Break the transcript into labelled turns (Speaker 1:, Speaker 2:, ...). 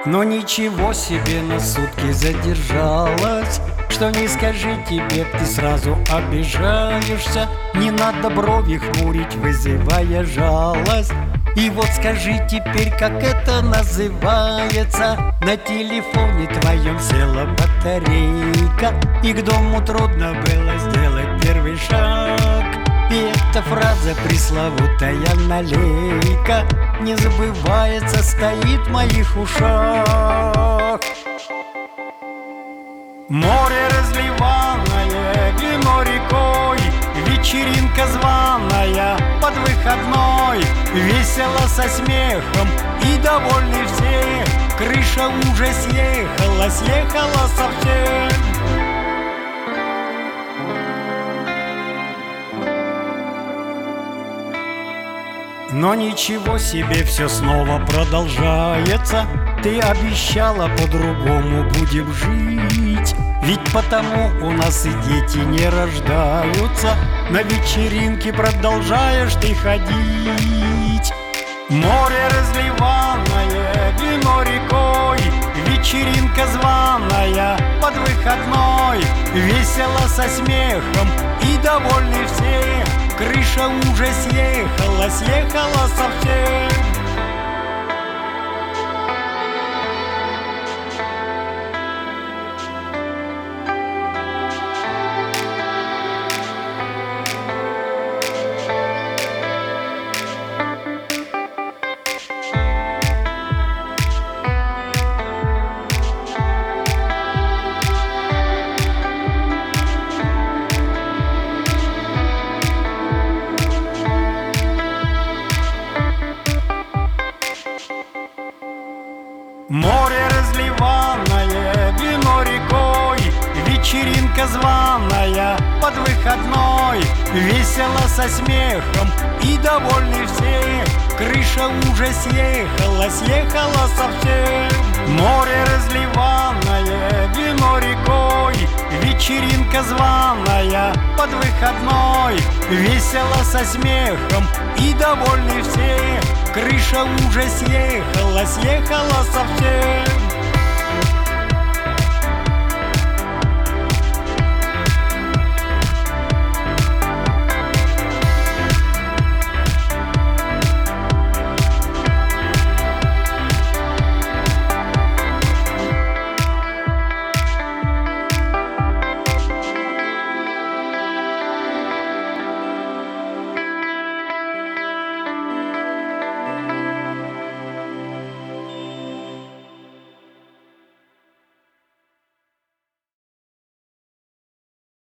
Speaker 1: Но ничего себе, на сутки задержалась. Что не скажи тебе, ты сразу обижаешься. Не надо брови хмурить, вызывая жалость. И вот скажи теперь, как это называется. На телефоне твоем села батарейка, и к дому трудно было сделать первый шаг. И эта фраза пресловутая налейка не забывается, стоит в моих ушах. Море разливанное, вино рекой, вечеринка званая под выходной. Весело со смехом и довольны все, крыша уже съехала совсем. Но ничего себе, все снова продолжается. Ты обещала, по-другому будем жить. Ведь потому у нас и дети не рождаются. На вечеринке продолжаешь ты ходить. Море разливанное, вино рекой, вечеринка званая под выходной. Весело со смехом и довольны все, крыша уже съехала совсем. Море разливанное, вино рекой, вечеринка званая под выходной. Весело со смехом и довольны все, крыша уже съехала совсем. Море разливанное, вино рекой, вечеринка званая под выходной. Весело со смехом и довольны все, крыша уже съехала совсем.